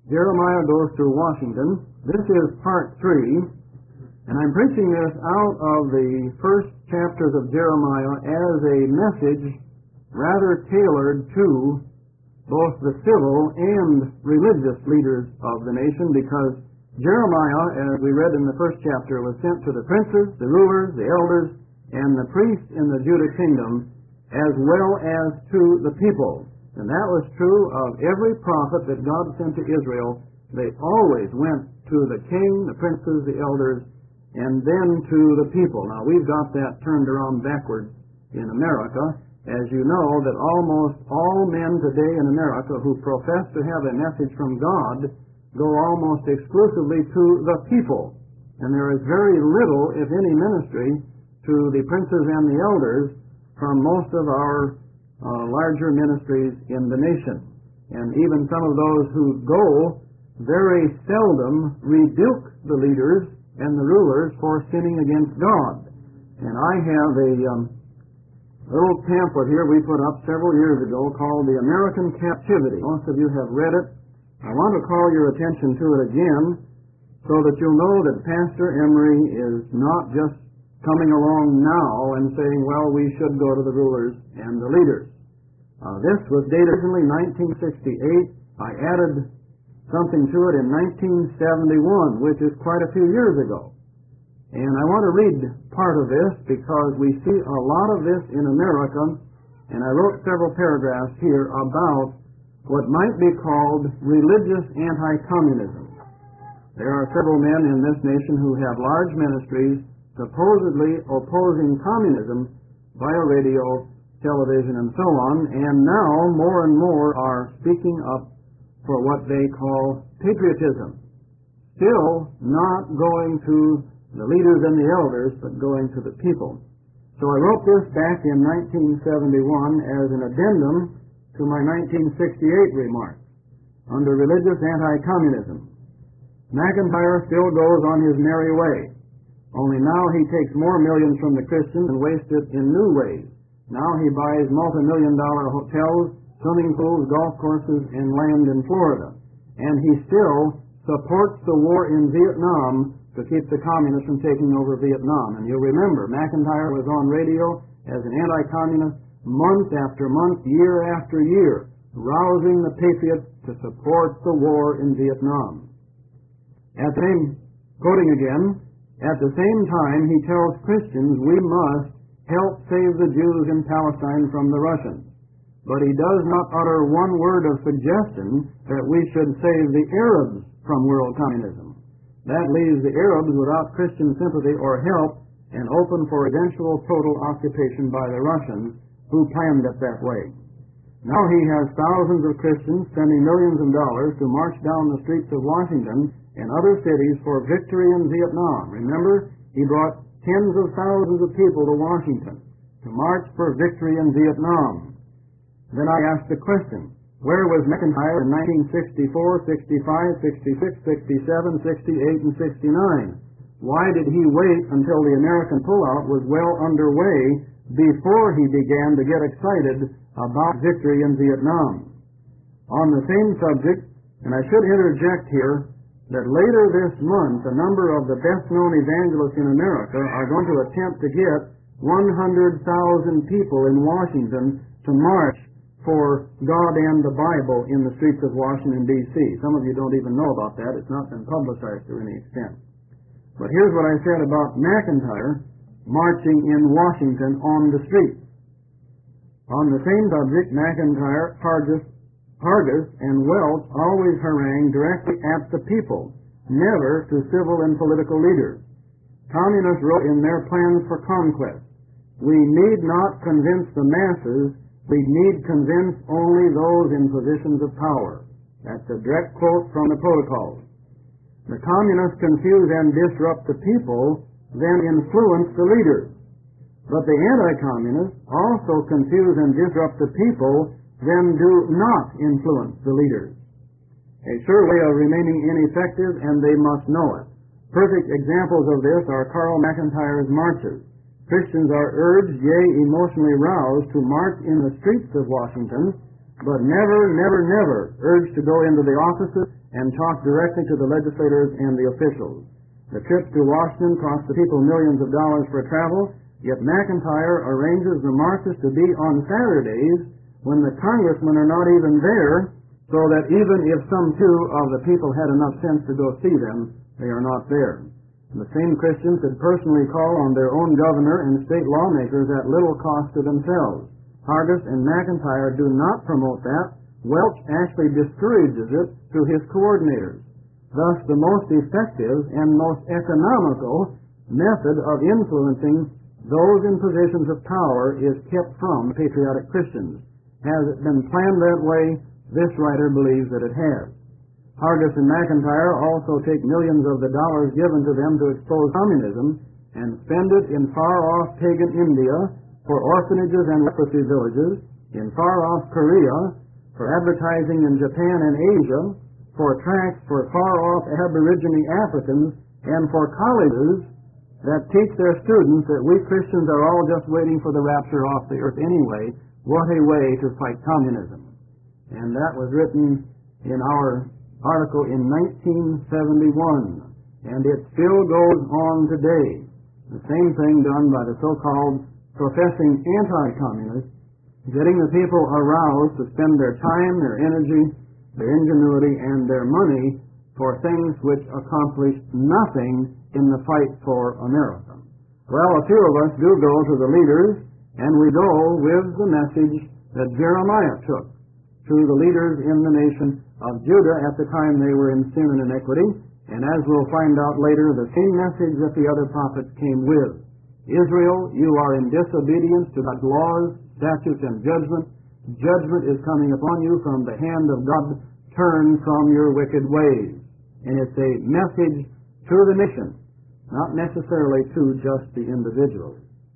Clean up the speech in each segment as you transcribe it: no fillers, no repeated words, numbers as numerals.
Jeremiah Goes to Washington. This is part 3, and I'm preaching this out of the first chapters of Jeremiah as a message rather tailored to both the civil and religious leaders of the nation, because Jeremiah, as we read in the first chapter, was sent to the princes, the rulers, the elders, and the priests in the Judah kingdom, as well as to the people. And that was true of every prophet that God sent to Israel. They always went to the king, the princes, the elders, and then to the people. Now, we've got that turned around backwards in America. As you know, that almost all men today in America who profess to have a message from God go almost exclusively to the people. And there is very little, if any, ministry to the princes and the elders from most of our larger ministries in the nation. And even some of those who go very seldom rebuke the leaders and the rulers for sinning against God. And I have a little pamphlet here we put up several years ago called The American Captivity. Most of you have read it. I want to call your attention to it again so that you'll know that Pastor Emery is not just coming along now and saying, well, we should go to the rulers and the leaders. This was dated originally 1968. I added something to it in 1971, which is quite a few years ago. And I want to read part of this because we see a lot of this in America, and I wrote several paragraphs here about what might be called religious anti-communism. There are several men in this nation who have large ministries supposedly opposing communism via radio, television, and so on, and now more and more are speaking up for what they call patriotism. Still not going to the leaders and the elders, but going to the people. So I wrote this back in 1971 as an addendum to my 1968 remarks under religious anti-communism. McIntyre still goes on his merry way. Only now he takes more millions from the Christians and wastes it in new ways. Now he buys multi-million-dollar hotels, swimming pools, golf courses, and land in Florida. And he still supports the war in Vietnam to keep the communists from taking over Vietnam. And you'll remember, McIntyre was on radio as an anti-communist month after month, year after year, rousing the patriots to support the war in Vietnam. At the same time, he tells Christians we must help save the Jews in Palestine from the Russians. But he does not utter one word of suggestion that we should save the Arabs from world communism. That leaves the Arabs without Christian sympathy or help and open for eventual total occupation by the Russians, who planned it that way. Now he has thousands of Christians spending millions of dollars to march down the streets of Washington and other cities for victory in Vietnam. Remember, he brought tens of thousands of people to Washington to march for victory in Vietnam. Then I asked the question, where was McIntyre in 1964, 65, 66, 67, 68, and 69? Why did he wait until the American pullout was well underway before he began to get excited about victory in Vietnam? On the same subject, and I should interject here, that later this month, a number of the best-known evangelists in America are going to attempt to get 100,000 people in Washington to march for God and the Bible in the streets of Washington, D.C. Some of you don't even know about that. It's not been publicized to any extent. But here's what I said about McIntyre marching in Washington on the streets. On the same subject, McIntyre, Hargis, and Welch always harangue directly at the people, never to civil and political leaders. Communists wrote in their plans for conquest, we need not convince the masses, we need convince only those in positions of power. That's a direct quote from the protocols. The communists confuse and disrupt the people, then influence the leaders. But the anti-communists also confuse and disrupt the people, then do not influence the leaders. A sure way of remaining ineffective, and they must know it. Perfect examples of this are Carl McIntyre's marches. Christians are urged, yea, emotionally roused, to march in the streets of Washington but never, never, never urged to go into the offices and talk directly to the legislators and the officials. The trips to Washington cost the people millions of dollars for travel, yet McIntyre arranges the marches to be on Saturdays when the congressmen are not even there, so that even if some two of the people had enough sense to go see them, they are not there. The same Christians could personally call on their own governor and state lawmakers at little cost to themselves. Hargis and McIntyre do not promote that. Welch actually discourages it through his coordinators. Thus, the most effective and most economical method of influencing those in positions of power is kept from patriotic Christians. Has it been planned that way? This writer believes that it has. Hargis and McIntyre also take millions of the dollars given to them to expose communism and spend it in far-off pagan India, for orphanages and leprosy villages, in far-off Korea, for advertising in Japan and Asia, for tracts for far-off Aborigine Africans, and for colleges that teach their students that we Christians are all just waiting for the rapture off the earth anyway. What a way to fight communism. And that was written in our article in 1971, and it still goes on today. The same thing done by the so-called professing anti-communists, getting the people aroused to spend their time, their energy, their ingenuity, and their money for things which accomplish nothing in the fight for America. Well, a few of us do go to the leaders, and we go with the message that Jeremiah took to the leaders in the nation of Judah at the time they were in sin and iniquity, and as we'll find out later, the same message that the other prophets came with. Israel, you are in disobedience to God's laws, statutes, and judgment. Judgment is coming upon you from the hand of God. Turn from your wicked ways. And it's a message to the nation, not necessarily to just the individuals.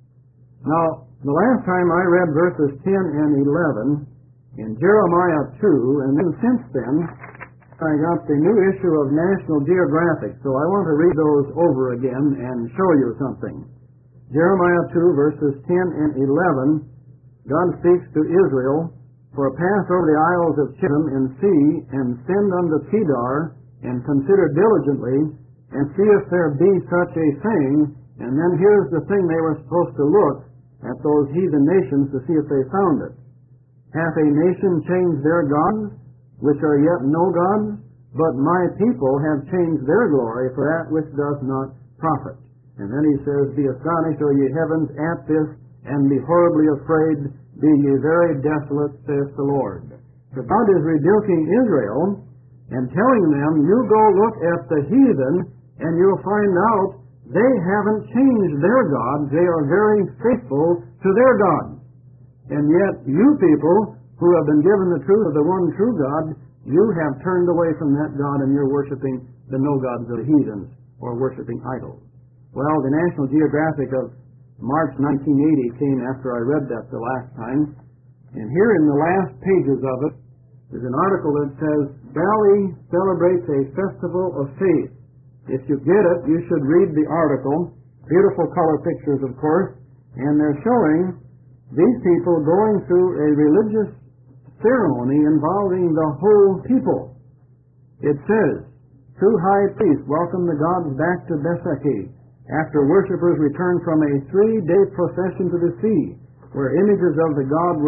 Now, the last time I read verses 10 and 11 in Jeremiah 2, and then since then, I got the new issue of National Geographic, so I want to read those over again and show you something. Jeremiah 2, verses 10 and 11, God speaks to Israel, "For pass over the isles of Chittim and see, and send unto Kedar, and consider diligently, and see if there be such a thing." And then here's the thing they were supposed to look at those heathen nations to see if they found it. "Hath a nation changed their gods, which are yet no gods? But my people have changed their glory for that which does not profit." And then he says, "Be astonished, O ye heavens, at this, and be horribly afraid, be ye very desolate, saith the Lord." So God is rebuking Israel and telling them, you go look at the heathen, and you'll find out they haven't changed their gods. They are very faithful to their God. And yet, you people who have been given the truth of the one true God, you have turned away from that God, and you're worshiping the no gods of the heathens, or worshiping idols. Well, the National Geographic of March 1980 came after I read that the last time, and here in the last pages of it is an article that says, "Bali celebrates a festival of faith." If you get it, you should read the article. Beautiful color pictures, of course, and they're showing these people going through a religious ceremony involving the whole people. It says, "Two high priests welcome the gods back to Beseki after worshippers returned from a 3-day procession to the sea, where images of the gods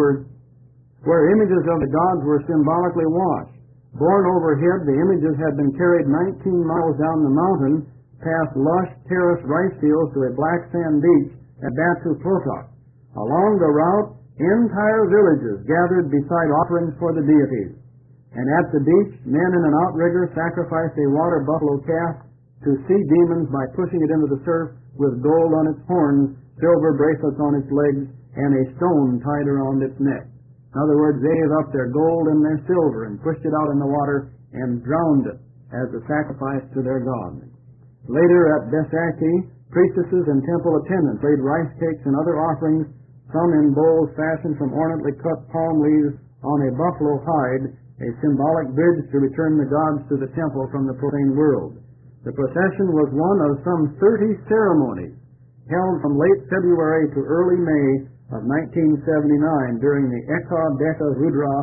were symbolically washed. Borne overhead, the images had been carried 19 miles down the mountain, past lush terraced rice fields to a black sand beach at Batu Plotok. Along the route, entire villages gathered beside offerings for the deities. And at the beach, men in an outrigger sacrificed a water buffalo calf to sea demons by pushing it into the surf with gold on its horns, silver bracelets on its legs, and a stone tied around its neck." In other words, they gave up their gold and their silver and pushed it out in the water and drowned it as a sacrifice to their god. Later at Besaki, priestesses and temple attendants laid rice cakes and other offerings, some in bowls fashioned from ornately cut palm leaves on a buffalo hide, a symbolic bridge to return the gods to the temple from the profane world. The procession was one of some 30 ceremonies held from late February to early May of 1979 during the Eka Deka Rudra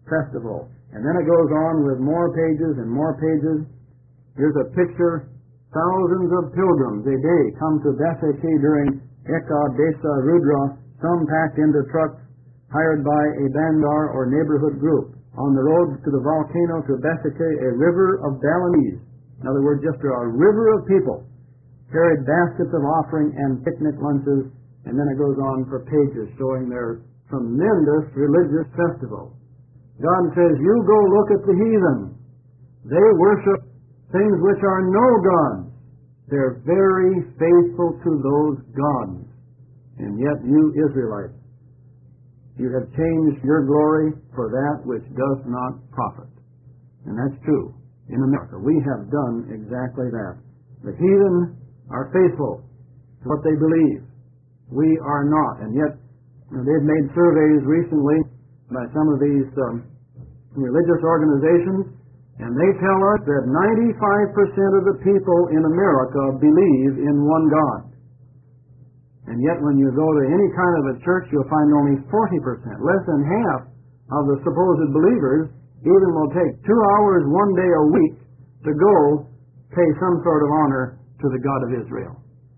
festival. And then it goes on with more pages and more pages. Here's a picture. Thousands of pilgrims a day come to Beseke during Eka Desa Rudra, some packed into trucks hired by a bandar or neighborhood group. On the road to the volcano to Beseke, a river of Balinese, in other words, just a river of people, carried baskets of offering and picnic lunches, and then it goes on for pages showing their tremendous religious festival. God says, you go look at the heathen. They worship things which are no gods. They're very faithful to those gods. And yet you Israelites, you have changed your glory for that which does not profit. And that's true in America. We have done exactly that. The heathen are faithful to what they believe. We are not. And yet they've made surveys recently by some of these religious organizations, and they tell us that 95% of the people in America believe in one God. And yet when you go to any kind of a church, you'll find only 40%, less than half of the supposed believers even will take 2 hours one day a week to go pay some sort of honor to the God of Israel.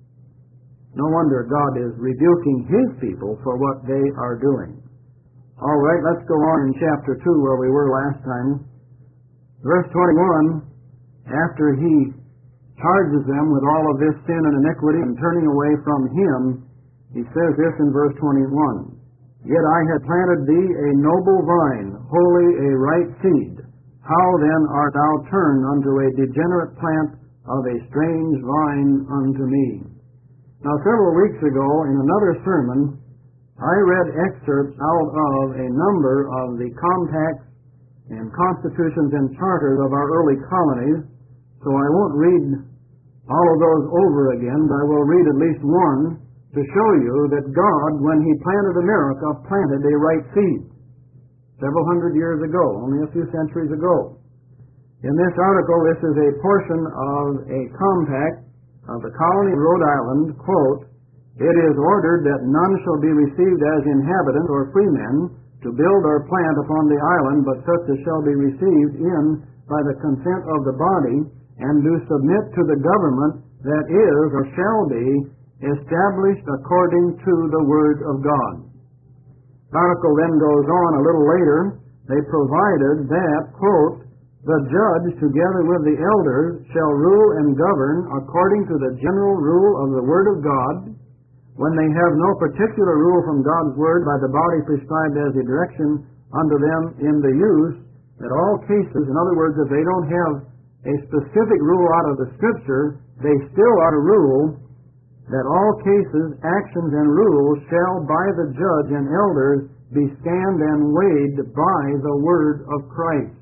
No wonder God is rebuking His people for what they are doing. All right, let's go on in chapter 2 where we were last time. Verse 21, after He charges them with all of this sin and iniquity and turning away from Him, He says this in verse 21, Yet I had planted thee a noble vine, wholly a right seed. How then art thou turned unto a degenerate plant of a strange vine unto me? Now several weeks ago in another sermon, I read excerpts out of a number of the compacts and constitutions and charters of our early colonies, so I won't read all of those over again, but I will read at least one to show you that God, when He planted America, planted a right seed several hundred years ago, only a few centuries ago. In this article, this is a portion of a compact of the colony of Rhode Island, quote, It is ordered that none shall be received as inhabitants or freemen to build or plant upon the island, but such as shall be received in by the consent of the body, and do submit to the government that is or shall be established according to the word of God. The article then goes on a little later. They provided that, quote, The judge, together with the elders, shall rule and govern according to the general rule of the word of God, when they have no particular rule from God's word by the body prescribed as a direction unto them in the use, that all cases, in other words, if they don't have a specific rule out of the Scripture, they still ought to rule that all cases, actions, and rules shall by the judge and elders be scanned and weighed by the word of Christ.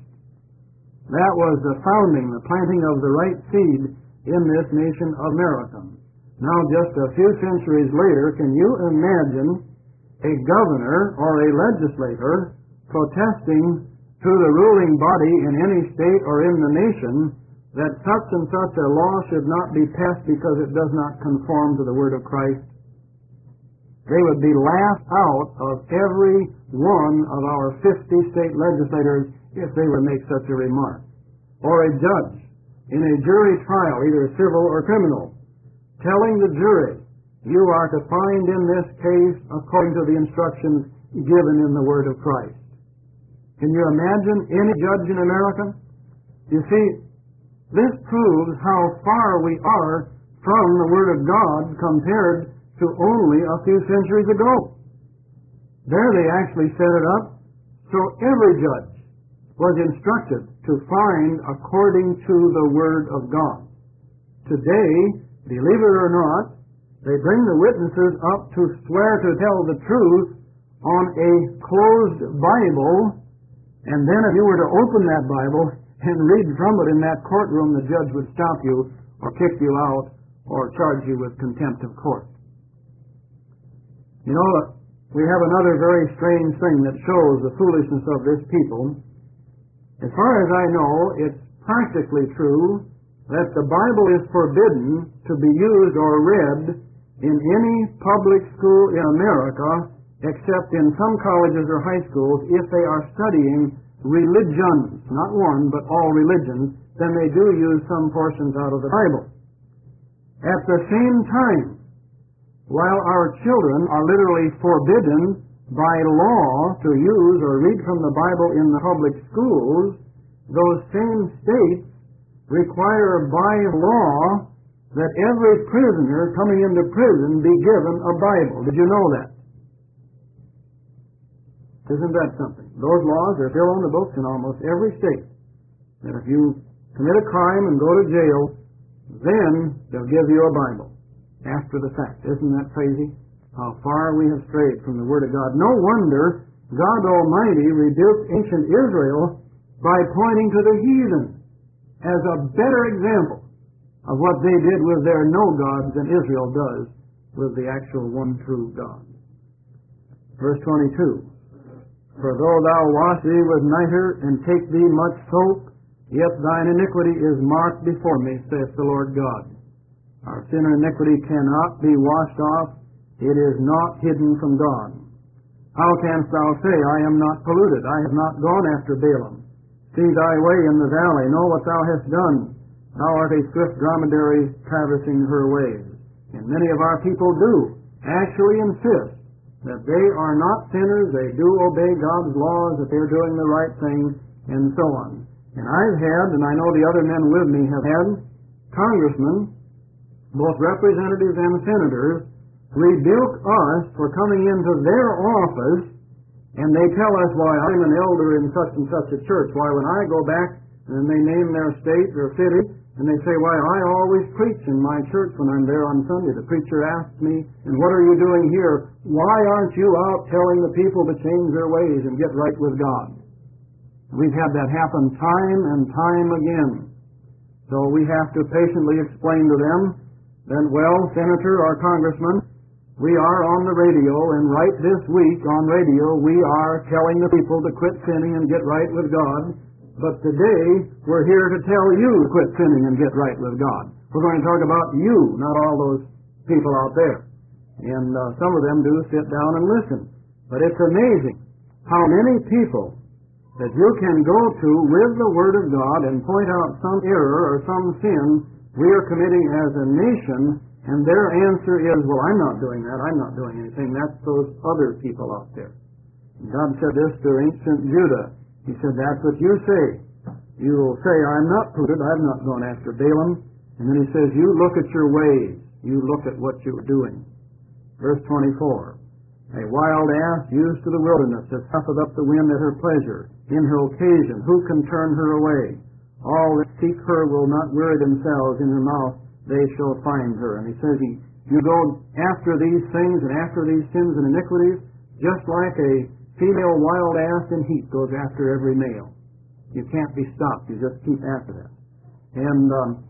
That was the founding, the planting of the right seed in this nation of America. Now, just a few centuries later, can you imagine a governor or a legislator protesting to the ruling body in any state or in the nation that such and such a law should not be passed because it does not conform to the word of Christ? They would be laughed out of every one of our 50 state legislators if they would make such a remark. Or a judge in a jury trial, either civil or criminal, telling the jury, you are to find in this case according to the instructions given in the word of Christ. Can you imagine any judge in America? You see, this proves how far we are from the word of God compared to only a few centuries ago. There they actually set it up so every judge was instructed to find according to the word of God. Today, believe it or not, they bring the witnesses up to swear to tell the truth on a closed Bible, and then if you were to open that Bible and read from it in that courtroom, the judge would stop you or kick you out or charge you with contempt of court. You know, we have another very strange thing that shows the foolishness of this people. As far as I know, it's practically true that the Bible is forbidden to be used or read in any public school in America except in some colleges or high schools if they are studying religions, not one, but all religions, then they do use some portions out of the Bible. At the same time, while our children are literally forbidden by law to use or read from the Bible in the public schools, those same states require by law that every prisoner coming into prison be given a Bible. Did you know that? Isn't that something? Those laws are still on the books in almost every state. That if you commit a crime and go to jail, then they'll give you a Bible after the fact. Isn't that crazy? How far we have strayed from the Word of God. No wonder God Almighty rebuked ancient Israel by pointing to the heathen as a better example of what they did with their no-gods than Israel does with the actual one true God. Verse 22, For though thou wash thee with nitre, and take thee much soap, yet thine iniquity is marked before me, saith the Lord God. Our sin and iniquity cannot be washed off. It is not hidden from God. How canst thou say, I am not polluted? I have not gone after Balaam. See thy way in the valley. Know what thou hast done. Thou art a swift dromedary traversing her ways. And many of our people do actually insist that they are not sinners, they do obey God's laws, that they're doing the right thing, and so on. And I've had, and I know the other men with me have had, congressmen, both representatives and senators, rebuke us for coming into their office, and they tell us why I'm an elder in such and such a church, why when I go back, and they name their state or city, and they say, why I always preach in my church when I'm there on Sunday. The preacher asks me, and what are you doing here? Why aren't you out telling the people to change their ways and get right with God? We've had that happen time and time again. So we have to patiently explain to them that, well, senator or congressman, we are on the radio, and right this week on radio we are telling the people to quit sinning and get right with God. But today, we're here to tell you to quit sinning and get right with God. We're going to talk about you, not all those people out there. And some of them do sit down and listen. But it's amazing how many people that you can go to with the Word of God and point out some error or some sin we are committing as a nation, and their answer is, well, I'm not doing that, I'm not doing anything. That's those other people out there. And God said this to ancient Judah. He said, that's what you say. You will say, I'm not polluted, I've not gone after Balaam. And then he says, you look at your ways. You look at what you're doing. Verse 24. A wild ass used to the wilderness that puffeth up the wind at her pleasure, in her occasion. Who can turn her away? All that seek her will not weary themselves. In her mouth they shall find her. And he says, you go after these things and after these sins and iniquities, just like a female wild ass in heat goes after every male. You can't be stopped. You just keep after that. And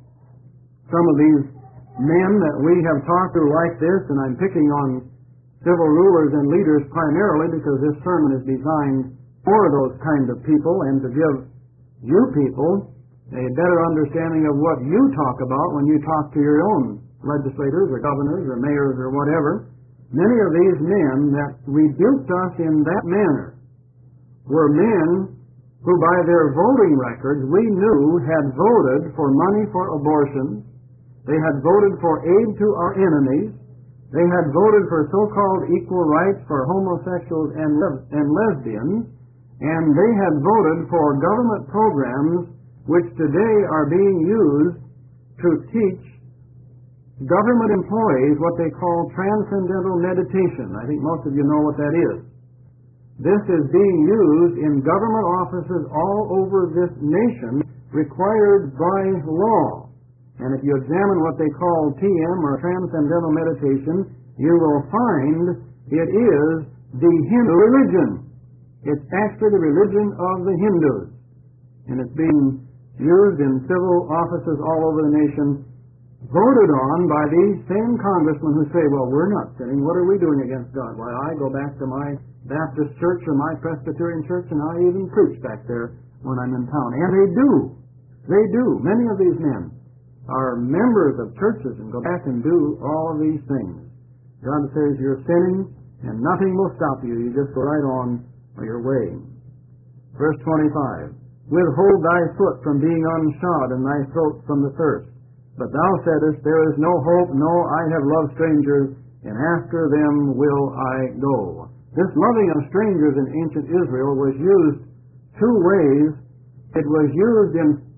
some of these men that we have talked to like this, and I'm picking on civil rulers and leaders primarily because this sermon is designed for those kind of people and to give you people a better understanding of what you talk about when you talk to your own legislators or governors or mayors or whatever. Many of these men that rebuked us in that manner were men who by their voting records we knew had voted for money for abortion, they had voted for aid to our enemies, they had voted for so-called equal rights for homosexuals and lesbians, and they had voted for government programs which today are being used to teach government employees what they call transcendental meditation. I think most of you know what that is. This is being used in government offices all over this nation, required by law. And if you examine what they call TM or transcendental meditation, you will find it is the Hindu religion. It's actually the religion of the Hindus. And it's being used in civil offices all over the nation, voted on by these same congressmen who say, well, we're not sinning. What are we doing against God? Why, I go back to my Baptist church or my Presbyterian church, and I even preach back there when I'm in town. And they do. They do. Many of these men are members of churches and go back and do all of these things. God says you're sinning, and nothing will stop you. You just go right on your way. Verse 25, withhold thy foot from being unshod, and thy throat from the thirst. But thou saidest, there is no hope, no, I have loved strangers, and after them will I go. This loving of strangers in ancient Israel was used two ways. It was used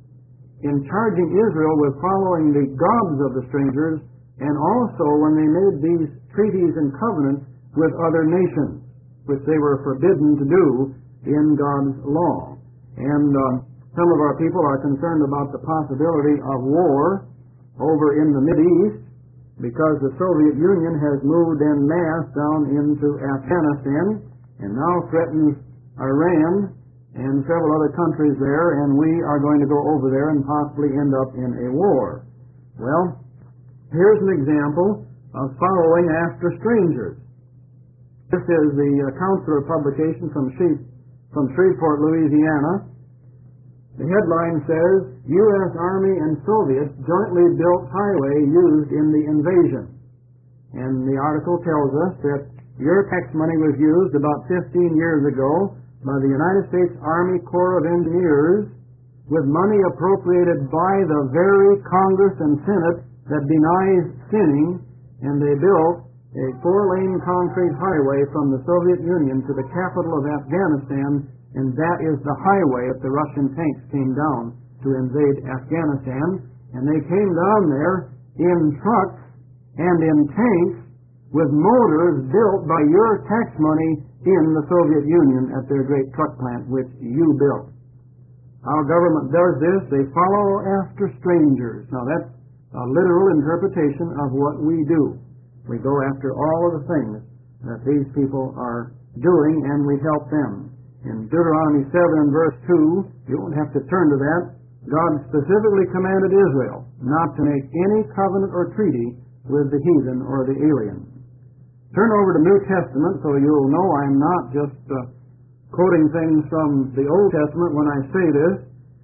in charging Israel with following the gods of the strangers, and also when they made these treaties and covenants with other nations, which they were forbidden to do in God's law. And some of our people are concerned about the possibility of war over in the Mideast, because the Soviet Union has moved en masse down into Afghanistan and now threatens Iran and several other countries there, and we are going to go over there and possibly end up in a war. Well, here's an example of following after strangers. This is the Counselor publication from Shreveport, Louisiana. The headline says, U.S. Army and Soviets jointly built highway used in the invasion. And the article tells us that your tax money was used about 15 years ago by the United States Army Corps of Engineers with money appropriated by the very Congress and Senate that denies sinning, and they built a 4-lane concrete highway from the Soviet Union to the capital of Afghanistan, and that is the highway that the Russian tanks came down to invade Afghanistan. And they came down there in trucks and in tanks with motors built by your tax money in the Soviet Union at their great truck plant, which you built. Our government does this. They follow after strangers. Now that's a literal interpretation of what we do. We go after all of the things that these people are doing, and we help them. In Deuteronomy 7 and verse 2, you won't have to turn to that, God specifically commanded Israel not to make any covenant or treaty with the heathen or the alien. Turn over to New Testament so you'll know I'm not just quoting things from the Old Testament when I say this.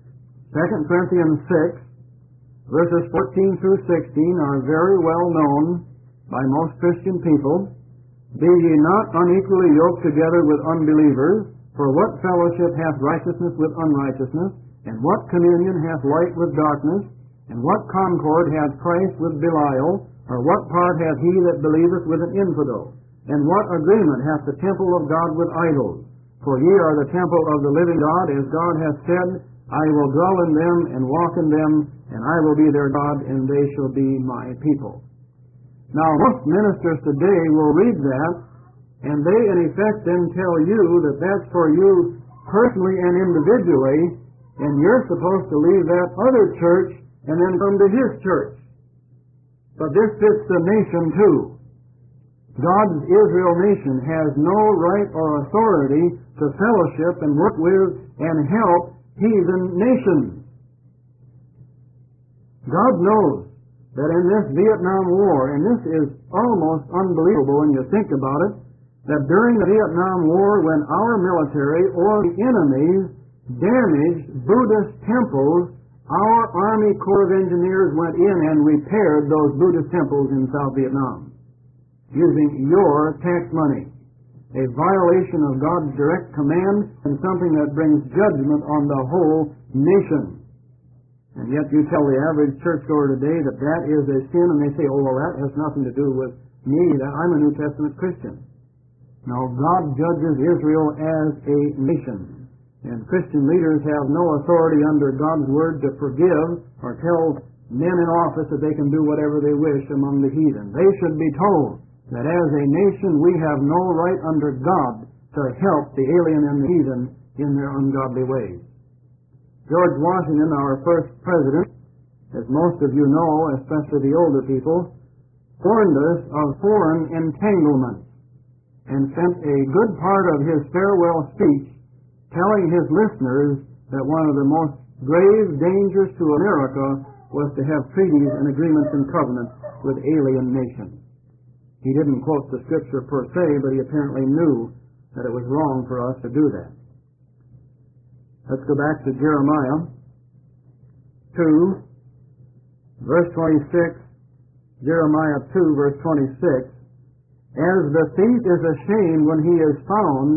2 Corinthians 6, verses 14 through 16 are very well known by most Christian people. Be ye not unequally yoked together with unbelievers, for what fellowship hath righteousness with unrighteousness, and what communion hath light with darkness, and what concord hath Christ with Belial, or what part hath he that believeth with an infidel? And what agreement hath the temple of God with idols? For ye are the temple of the living God, as God hath said, I will dwell in them and walk in them, and I will be their God, and they shall be my people. Now, most ministers today will read that, and they in effect then tell you that that's for you personally and individually, and you're supposed to leave that other church and then come to his church. But this fits the nation too. God's Israel nation has no right or authority to fellowship and work with and help heathen nations. God knows that in this Vietnam War, and this is almost unbelievable when you think about it, that during the Vietnam War, when our military or the enemies damaged Buddhist temples, our Army Corps of Engineers went in and repaired those Buddhist temples in South Vietnam using your tax money. A violation of God's direct command and something that brings judgment on the whole nation. And yet you tell the average churchgoer today that that is a sin, and they say, oh, well, that has nothing to do with me, that I'm a New Testament Christian. Now, God judges Israel as a nation, and Christian leaders have no authority under God's Word to forgive or tell men in office that they can do whatever they wish among the heathen. They should be told that as a nation we have no right under God to help the alien and the heathen in their ungodly ways. George Washington, our first president, as most of you know, especially the older people, warned us of foreign entanglements and spent a good part of his farewell speech telling his listeners that one of the most grave dangers to America was to have treaties and agreements and covenants with alien nations. He didn't quote the Scripture per se, but he apparently knew that it was wrong for us to do that. Let's go back to Jeremiah 2, verse 26. Jeremiah 2, verse 26. As the thief is ashamed when he is found,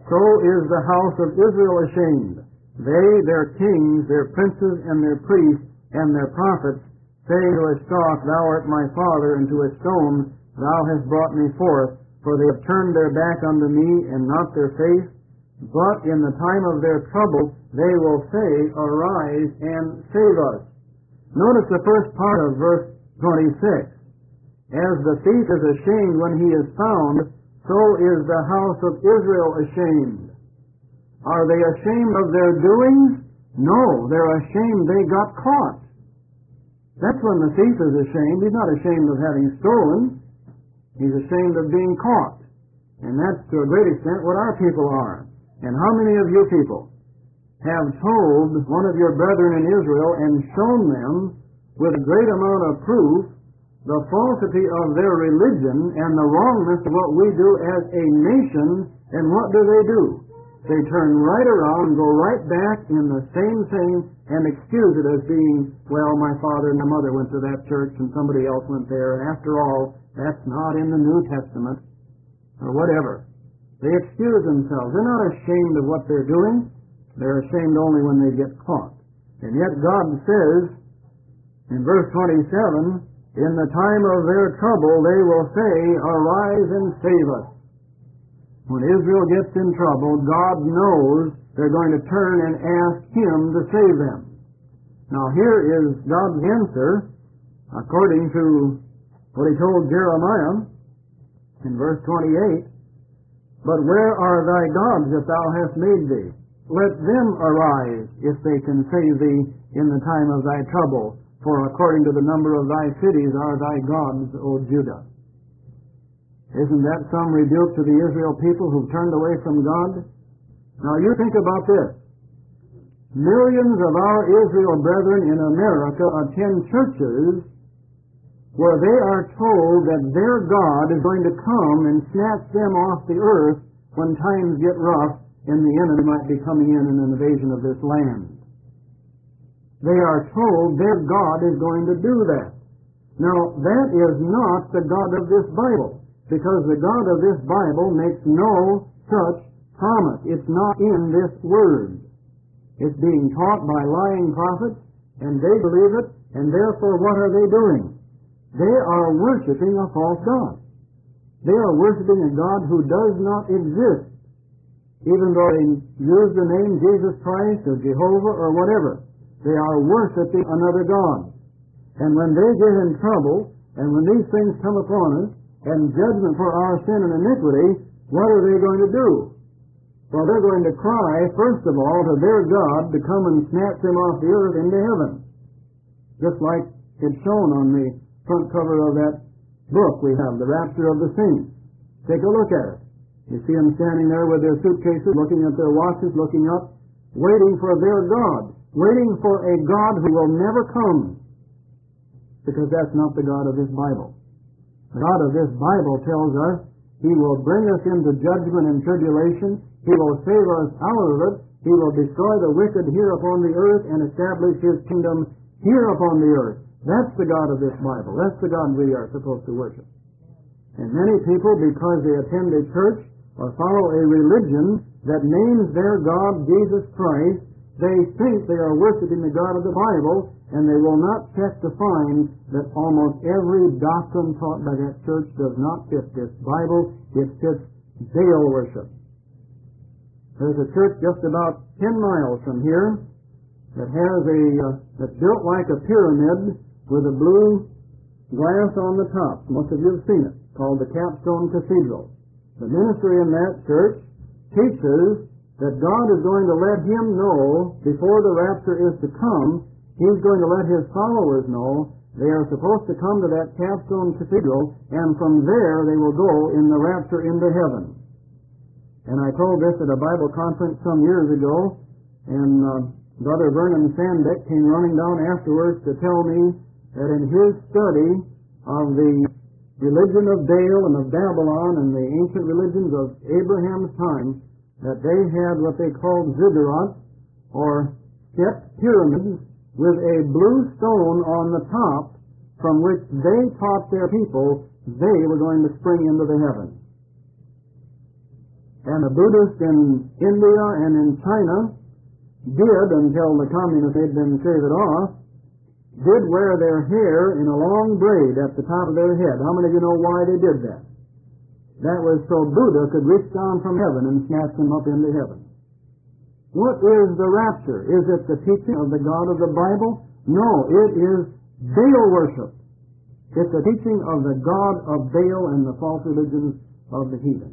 so is the house of Israel ashamed. They, their kings, their princes, and their priests, and their prophets, say to a stock, Thou art my father, and to a stone, Thou hast brought me forth. For they have turned their back unto me, and not their face. But in the time of their trouble, they will say, Arise and save us. Notice the first part of verse 26. As the thief is ashamed when he is found, so is the house of Israel ashamed. Are they ashamed of their doings? No, they're ashamed they got caught. That's when the thief is ashamed. He's not ashamed of having stolen. He's ashamed of being caught. And that's to a great extent what our people are. And how many of you people have told one of your brethren in Israel and shown them with a great amount of proof the falsity of their religion and the wrongness of what we do as a nation, and what do? They turn right around and go right back in the same thing and excuse it as being, well, my father and my mother went to that church and somebody else went there, and after all, that's not in the New Testament, or whatever. They excuse themselves. They're not ashamed of what they're doing. They're ashamed only when they get caught. And yet God says in verse 27, In the time of their trouble they will say, Arise and save us. When Israel gets in trouble, God knows they're going to turn and ask Him to save them. Now here is God's answer according to what He told Jeremiah in verse 28. But where are thy gods that thou hast made thee? Let them arise, if they can save thee in the time of thy trouble. For according to the number of thy cities are thy gods, O Judah. Isn't that some rebuke to the Israel people who've turned away from God? Now you think about this. Millions of our Israel brethren in America attend churches where they are told that their God is going to come and snatch them off the earth when times get rough and the enemy might be coming in an invasion of this land. They are told their God is going to do that. Now, that is not the God of this Bible, because the God of this Bible makes no such promise. It's not in this Word. It's being taught by lying prophets, and they believe it, and therefore what are they doing? They are worshiping a false God. They are worshiping a God who does not exist, even though they use the name Jesus Christ or Jehovah or whatever. They are worshiping another God. And when they get in trouble, and when these things come upon us, and judgment for our sin and iniquity, what are they going to do? Well, they're going to cry, first of all, to their God to come and snatch them off the earth into heaven. Just like it's shown on the front cover of that book we have, The Rapture of the Saints. Take a look at it. You see them standing there with their suitcases, looking at their watches, looking up, waiting for their God, waiting for a God who will never come, because that's not the God of this Bible. The God of this Bible tells us He will bring us into judgment and tribulation. He will save us out of it. He will destroy the wicked here upon the earth and establish His kingdom here upon the earth. That's the God of this Bible. That's the God we are supposed to worship. And many people, because they attend a church or follow a religion that names their God Jesus Christ, they think they are worshiping the God of the Bible, and they will not check to find that almost every doctrine taught by that church does not fit this Bible. It fits Baal worship. There's a church just about 10 miles from here that has that's built like a pyramid with a blue glass on the top. Most of you have seen it, called the Capstone Cathedral. The ministry in that church teaches that God is going to let him know before the rapture is to come. He's going to let His followers know they are supposed to come to that Capstone Cathedral, and from there they will go in the rapture into heaven. And I told this at a Bible conference some years ago, and Brother Vernon Sandbeck came running down afterwards to tell me that in his study of the religion of Baal and of Babylon and the ancient religions of Abraham's time, that they had what they called ziggurats, or stepped pyramids, with a blue stone on the top, from which they taught their people they were going to spring into the heavens. And the Buddhists in India and in China did, until the communists made them shave it off, did wear their hair in a long braid at the top of their head. How many of you know why they did that? That was so Buddha could reach down from heaven and snatch them up into heaven. What is the rapture? Is it the teaching of the God of the Bible? No, it is Baal worship. It's the teaching of the God of Baal and the false religions of the heathen.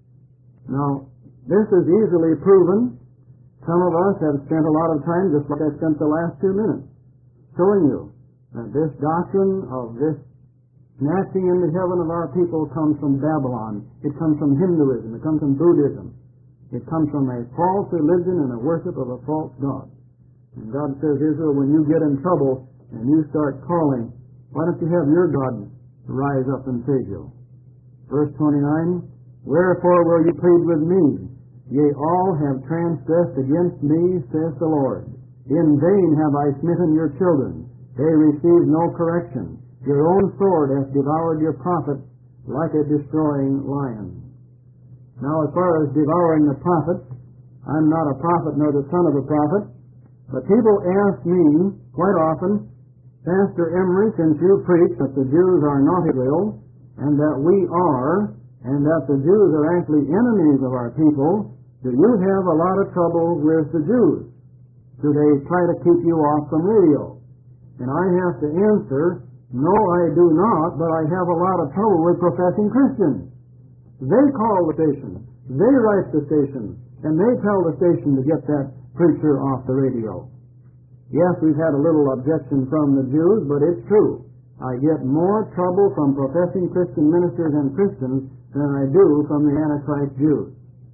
Now, this is easily proven. Some of us have spent a lot of time, just like I spent the last 2 minutes, showing you that this doctrine of this snatching into heaven of our people comes from Babylon. It comes from Hinduism. It comes from Buddhism. It comes from a false religion and a worship of a false God. And God says, Israel, when you get in trouble and you start calling, why don't you have your God rise up and save you? Verse 29, wherefore will you plead with me? Yea, all have transgressed against me, saith the Lord. In vain have I smitten your children. They receive no correction. Your own sword hath devoured your prophets like a destroying lion. Now, as far as devouring the prophets, I'm not a prophet nor the son of a prophet, but people ask me quite often, Pastor Emery, since you preach that the Jews are not Israel, and that we are, and that the Jews are actually enemies of our people, do you have a lot of trouble with the Jews? Do they try to keep you off from radio? And I have to answer, no, I do not, but I have a lot of trouble with professing Christians. They call the station, they write the station, and they tell the station to get that preacher off the radio. Yes, we've had a little objection from the Jews, but it's true. I get more trouble from professing Christian ministers and Christians than I do from the Antichrist Jews.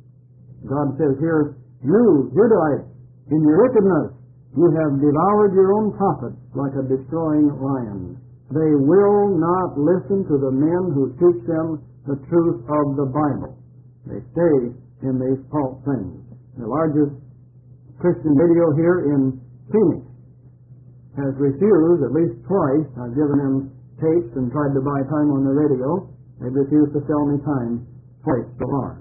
God says here, you, Judahites, in your wickedness, you have devoured your own prophets like a destroying lion. They will not listen to the men who teach them the truth of the Bible. They stay in these false things. The largest Christian radio here in Phoenix has refused at least twice. I've given them tapes and tried to buy time on the radio. They've refused to sell me time twice so far.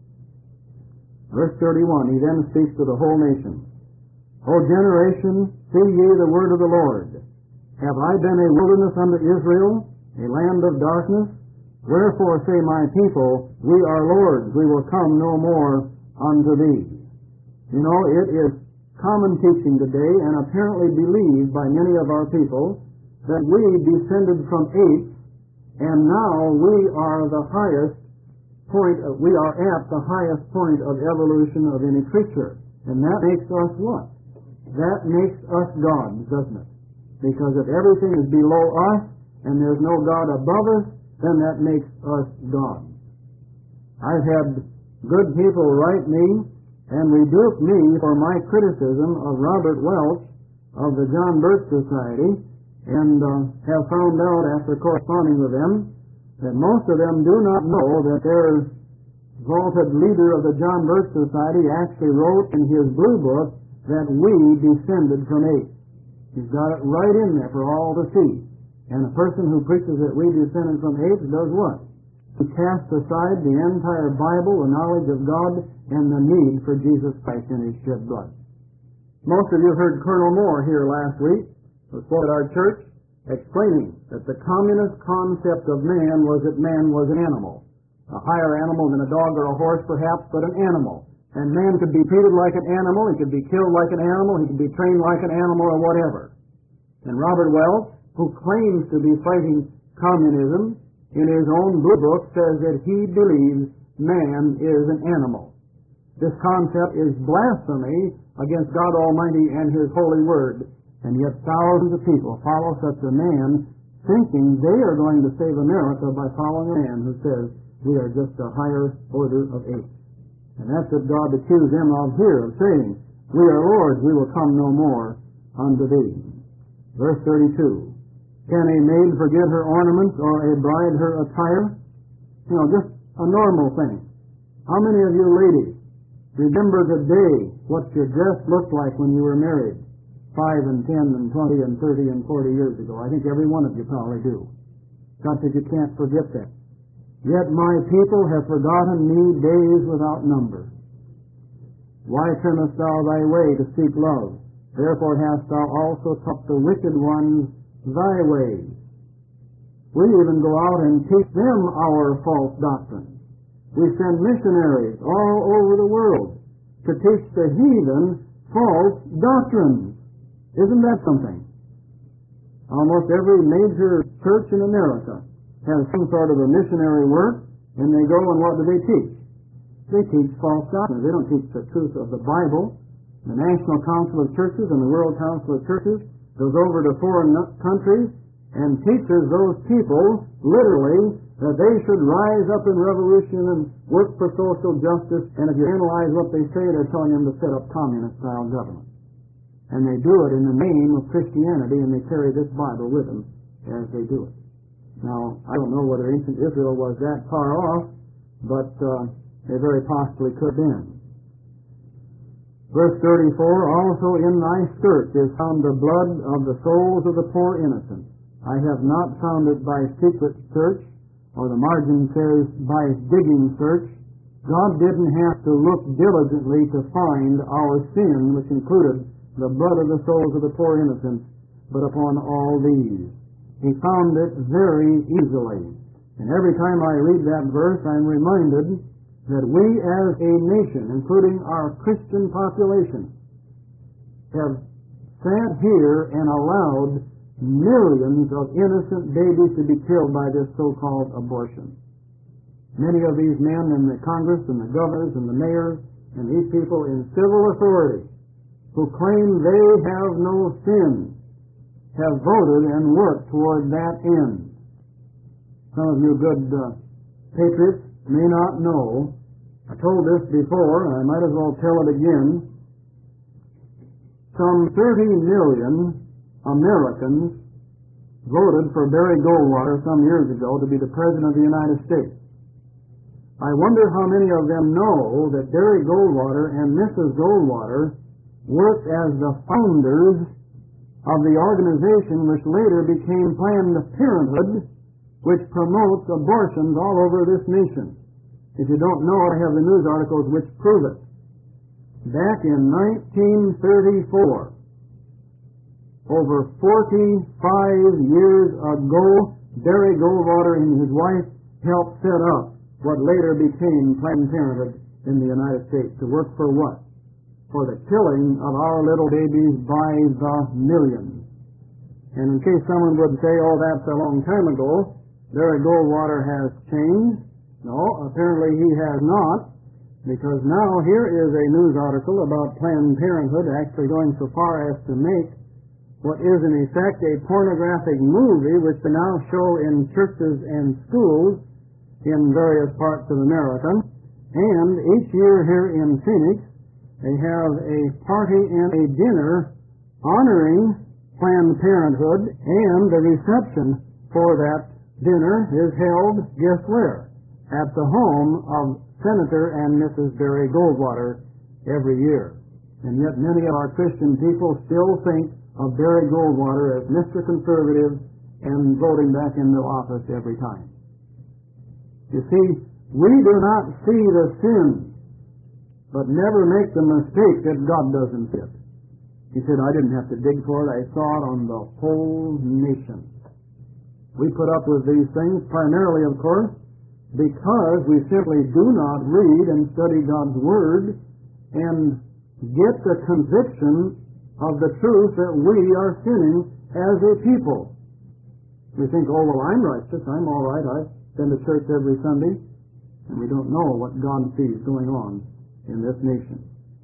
Verse 31, he then speaks to the whole nation. O generation, see ye the word of the Lord. Have I been a wilderness unto Israel, a land of darkness? Wherefore say my people, we are Lord's, we will come no more unto thee. You know, it is common teaching today and apparently believed by many of our people that we descended from apes and now we are the highest point, we are at the highest point of evolution of any creature. And that makes us what? That makes us gods, doesn't it? Because if everything is below us and there's no God above us, then that makes us gods. I've had good people write me and rebuke me for my criticism of Robert Welch of the John Birch Society, and have found out after corresponding with them that most of them do not know that their vaulted leader of the John Birch Society actually wrote in his blue book that we descended from apes. He's got it right in there for all to see. And a person who preaches that we descended from apes does what? He casts aside the entire Bible, the knowledge of God, and the need for Jesus Christ in his shed blood. Most of you heard Colonel Moore here last week, who spoke at our church, explaining that the communist concept of man was that man was an animal. A higher animal than a dog or a horse, perhaps, but an animal. And man could be treated like an animal, he could be killed like an animal, he could be trained like an animal or whatever. And Robert Welch, who claims to be fighting communism, in his own blue book says that he believes man is an animal. This concept is blasphemy against God Almighty and His holy word, and yet thousands of people follow such a man thinking they are going to save America by following a man who says we are just a higher order of apes. And that's what God accused them of here, of saying, we are Lord's, we will come no more unto thee. Verse 32, can a maid forget her ornaments or a bride her attire? You know, just a normal thing. How many of you ladies remember the day what your dress looked like when you were married 5 and 10 and 20 and 30 and 40 years ago? I think every one of you probably do. God says you can't forget that. Yet my people have forgotten me days without number. Why turnest thou thy way to seek love? Therefore hast thou also taught the wicked ones thy ways. We even go out and teach them our false doctrines. We send missionaries all over the world to teach the heathen false doctrines. Isn't that something? Almost every major church in America has some sort of a missionary work, and they go and what do they teach? They teach false doctrines. They don't teach the truth of the Bible. The National Council of Churches and the World Council of Churches goes over to foreign countries and teaches those people, literally, that they should rise up in revolution and work for social justice, and if you analyze what they say, they're telling them to set up communist-style government. And they do it in the name of Christianity, and they carry this Bible with them as they do it. Now, I don't know whether ancient Israel was that far off, but they very possibly could have been. Verse 34, also in thy skirts is found the blood of the souls of the poor innocent. I have not found it by secret search, or the margin says by digging search. God didn't have to look diligently to find our sin, which included the blood of the souls of the poor innocent, but upon all these. He found it very easily. And every time I read that verse, I'm reminded that we as a nation, including our Christian population, have sat here and allowed millions of innocent babies to be killed by this so-called abortion. Many of these men in the Congress and the governors and the mayors and these people in civil authority who claim they have no sin have voted and worked toward that end. Some of you good patriots may not know, I told this before, and I might as well tell it again, some 30 million Americans voted for Barry Goldwater some years ago to be the President of the United States. I wonder how many of them know that Barry Goldwater and Mrs. Goldwater worked as the founders of the organization which later became Planned Parenthood, which promotes abortions all over this nation. If you don't know it, I have the news articles which prove it. Back in 1934, over 45 years ago, Barry Goldwater and his wife helped set up what later became Planned Parenthood in the United States. To work for what? For the killing of our little babies by the millions. And in case someone would say, oh, that's a long time ago, Barry Goldwater has changed. No, apparently he has not, because now here is a news article about Planned Parenthood actually going so far as to make what is in effect a pornographic movie which they now show in churches and schools in various parts of America. And each year here in Phoenix, they have a party and a dinner honoring Planned Parenthood, and the reception for that dinner is held, guess where? At the home of Senator and Mrs. Barry Goldwater every year. And yet many of our Christian people still think of Barry Goldwater as Mr. Conservative and voting back into office every time. You see, we do not see the sin, but never make the mistake that God doesn't see it. He said, I didn't have to dig for it. I saw it on the whole nation. We put up with these things primarily, of course, because we simply do not read and study God's Word and get the conviction of the truth that we are sinning as a people. We think, oh, well, I'm righteous. I'm all right. I been to church every Sunday. And we don't know what God sees going on in this nation.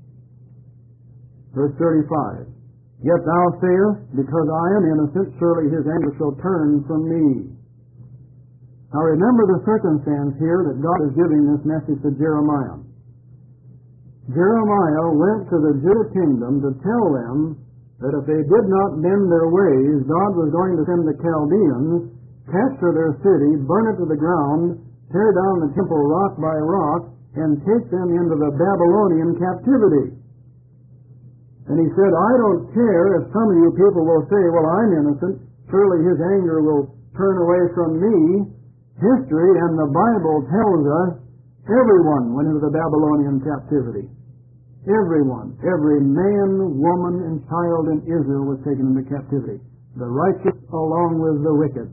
Verse 35, Yet thou sayest, because I am innocent, surely his anger shall turn from me. Now remember the circumstance here that God is giving this message to Jeremiah. Jeremiah went to the Judah kingdom to tell them that if they did not bend their ways, God was going to send the Chaldeans, capture their city, burn it to the ground, tear down the temple rock by rock, and take them into the Babylonian captivity. And he said, I don't care if some of you people will say, well, I'm innocent, surely his anger will turn away from me. history and the Bible tells us everyone went into the Babylonian captivity. Everyone, every man, woman, and child in Israel was taken into captivity. The righteous along with the wicked.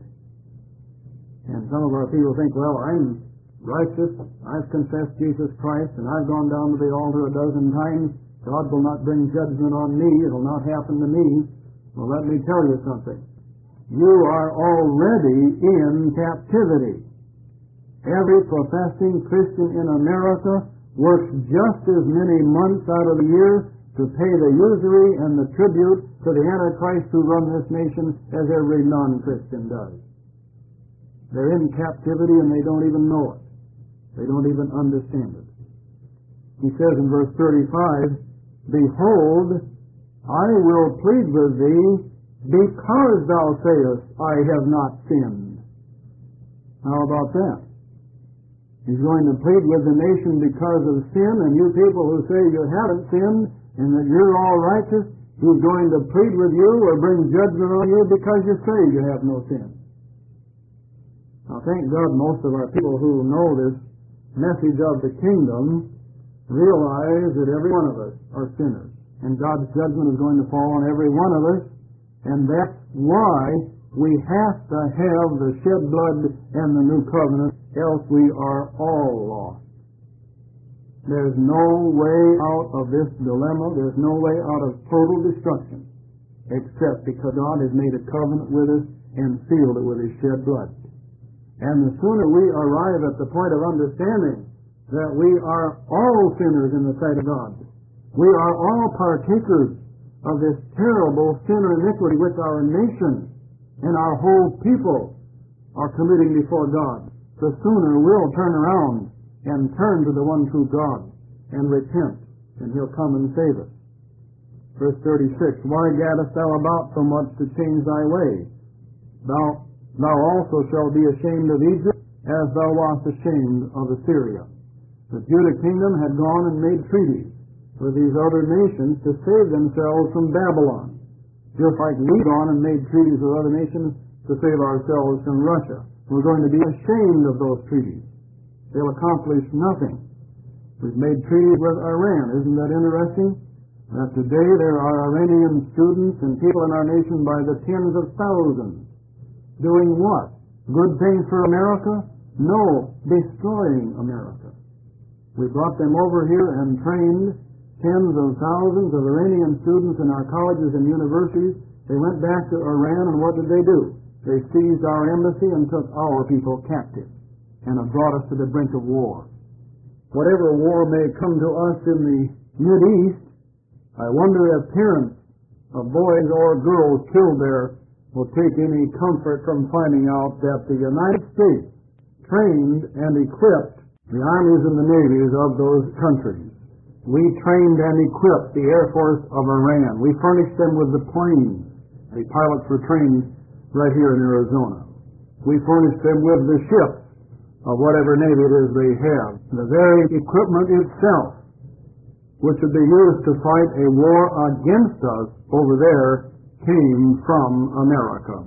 And some of our people think, well, I'm righteous, I've confessed Jesus Christ, and I've gone down to the altar a dozen times. God will not bring judgment on me. It'll not happen to me. Well, let me tell you something. You are already in captivity. Every professing Christian in America works just as many months out of the year to pay the usury and the tribute to the Antichrist who run this nation as every non-Christian does. They're in captivity and they don't even know it. They don't even understand it. He says in verse 35, Behold, I will plead with thee because thou sayest, I have not sinned. How about that? He's going to plead with the nation because of sin, and you people who say you haven't sinned and that you're all righteous, he's going to plead with you or bring judgment on you because you say you have no sin. Now, thank God most of our people who know this message of the kingdom realize that every one of us are sinners, and God's judgment is going to fall on every one of us, and that's why we have to have the shed blood and the new covenant, else we are all lost. There's no way out of this dilemma. There's no way out of total destruction except because God has made a covenant with us and sealed it with His shed blood. And the sooner we arrive at the point of understanding that we are all sinners in the sight of God, we are all partakers of this terrible sin or iniquity which our nation and our whole people are committing before God, the sooner we'll turn around and turn to the one true God and repent, and He'll come and save us. Verse 36, Why gaddest thou about so much to change thy way? Thou also shalt be ashamed of Egypt, as thou wast ashamed of Assyria. The Judah kingdom had gone and made treaties with these other nations to save themselves from Babylon, just like we've gone and made treaties with other nations to save ourselves from Russia. We're going to be ashamed of those treaties. They'll accomplish nothing. We've made treaties with Iran. Isn't that interesting? That today there are Iranian students and people in our nation by the tens of thousands. Doing what? Good things for America? No, destroying America. We brought them over here and trained tens of thousands of Iranian students in our colleges and universities. They went back to Iran, and what did they do? They seized our embassy and took our people captive and have brought us to the brink of war. Whatever war may come to us in the Mideast, I wonder if parents of boys or girls killed there will take any comfort from finding out that the United States trained and equipped the armies and the navies of those countries. We trained and equipped the Air Force of Iran. We furnished them with the planes. The pilots were trained right here in Arizona. We furnished them with the ships of whatever navy it is they have. The very equipment itself, which would be used to fight a war against us over there, came from America.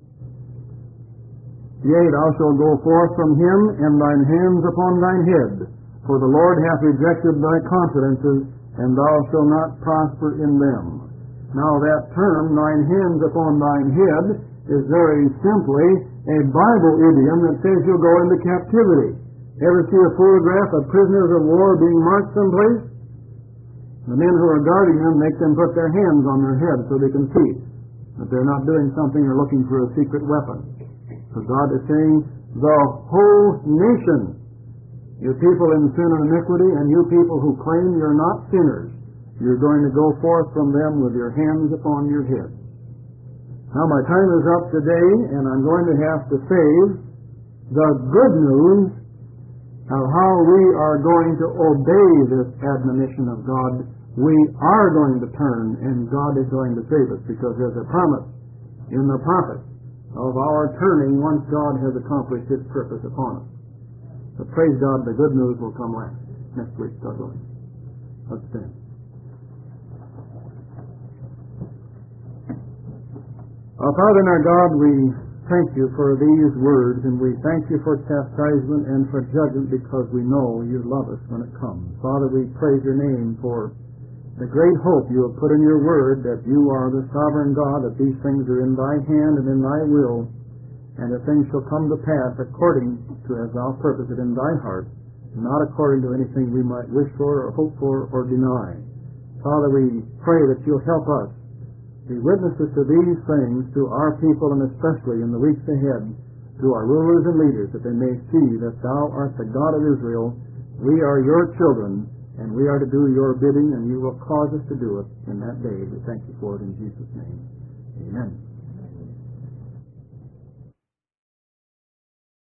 Yea, thou shalt go forth from him, and thine hands upon thine head. For the Lord hath rejected thy confidences, and thou shalt not prosper in them. Now that term, thine hands upon thine head, is very simply a Bible idiom that says you'll go into captivity. Ever see a photograph of prisoners of war being marched someplace? The men who are guarding them make them put their hands on their heads so they can see that they're not doing something or looking for a secret weapon. So God is saying, the whole nation, you people in sin and iniquity, and you people who claim you're not sinners, you're going to go forth from them with your hands upon your heads. Now my time is up today, and I'm going to have to save the good news of how we are going to obey this admonition of God. We are going to turn, and God is going to save us, because there's a promise in the prophet of our turning once God has accomplished His purpose upon us. But praise God, the good news will come last. Next week, God willing. Let's stand. Our Father and our God, we thank you for these words, and we thank you for chastisement and for judgment because we know you love us when it comes. Father, we praise your name for the great hope you have put in your word that you are the sovereign God, that these things are in thy hand and in thy will, and that things shall come to pass according to as thou purposed it in thy heart, not according to anything we might wish for or hope for or deny. Father, we pray that you'll help us be witnesses to these things to our people, and especially in the weeks ahead to our rulers and leaders, that they may see that thou art the God of Israel, we are your children, and we are to do your bidding, and you will cause us to do it in that day. We thank you for it in Jesus' name. Amen.